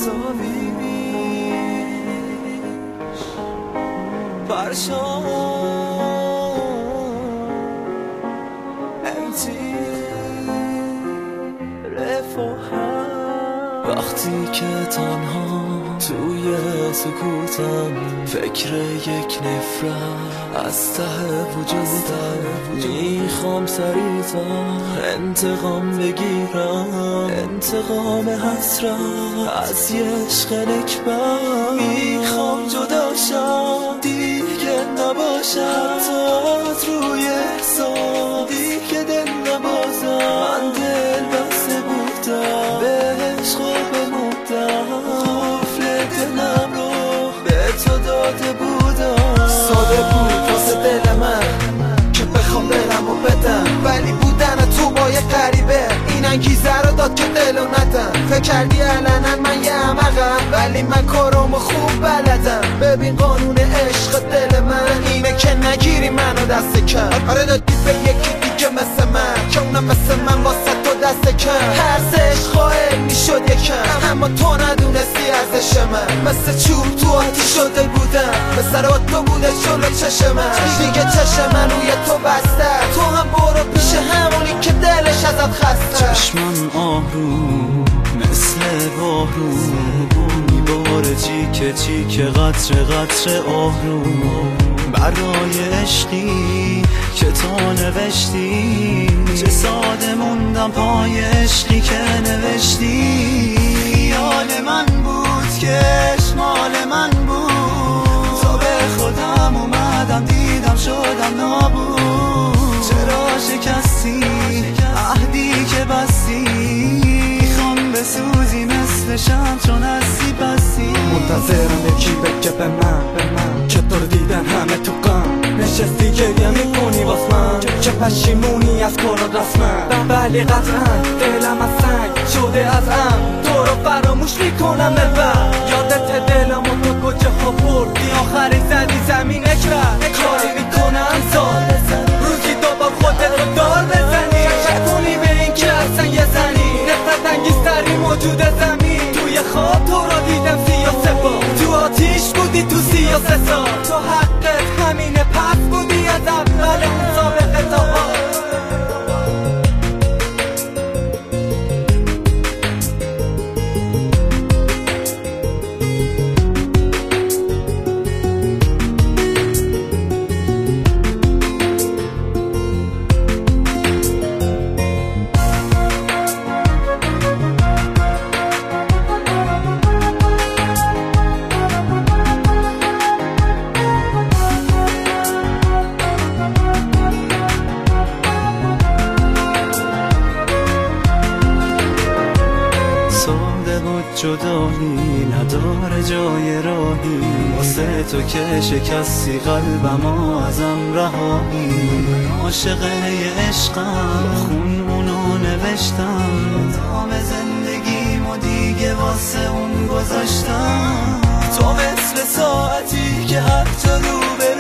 مساویش پرشان empty رفاهم وقتی که تنها توی سکوتم فکر یک نفرت از ته وجودم میخوام سریع‌تر انتقام بگیرم انتقام حسرت از یه عشق نکبت میخوام جداشم دیگه نباشم حتی روی حساب دیگه دل نبازم من دل بسته بودم به عشق بمودم قفل دلم رو به تو داده بودم ساده بود واسه دل من که بخوام دلمو بدم ولی بودن تو با یه غریبه این انگیزه رو داد که دلو ندم فکر کردی علنا من یه احمقم ولی من کارامو خوب بلدم ببین قانون عشق دل من اینه که نگیری منو دست کم آره دادی به یکی دیگه مثل من که اونم مثل من واسه تو دست کم هر عشق قائل میشد یکم اما تو ندونستی ارزش من مثل چوب تو آتیش شده بودم به سرات تو بوده جلو چشم من دیگه چشم من روی تو بسته تو هم برو پیش همونی که دلش ازت خسته چشمم آروم مثل بارون میباره چیکه چیکه قطره قطره آروم برای عشقی که تو نوشتی چه ساده موندم پای عشقی که نوشتی یاد من بود که عشق مال من بود تا به خودم اومدم دیدم شدم نابود چرا شکستی عهدی که بستی میخوام بسوزی مثل شمع چون هستی بستی منتظرم یکی بگه به من که تو رو دیدن همه تو غم نشستی گریه میکنی واس من که پشیمونی از کارات رسمن ولی قطعا دلم از سنگ شده از تو رو فراموش میکنم نبر یادت دلم و تو کجاها بردی آخری زدی زمین اکرد کاری میکنم سال روزی دوبار خودت رو دار بزنی شکنی به این که اصلا یه زنی نفرت انگیزتری موجود زمین توی خواب تو رو دیدم 33 بار تو آتیش بودی تو 33 سال تو حقت همینه پس بودی از اول اون سابقه تا حال جدایی نداره جای راهی واسه تو که شکستی قلبم ازم رهایی عاشق یه عشقم خون اونو نوشتم تمام زندگیمو دیگه واسه اون گذاشتم تو مثل ساعتی که هر جا رو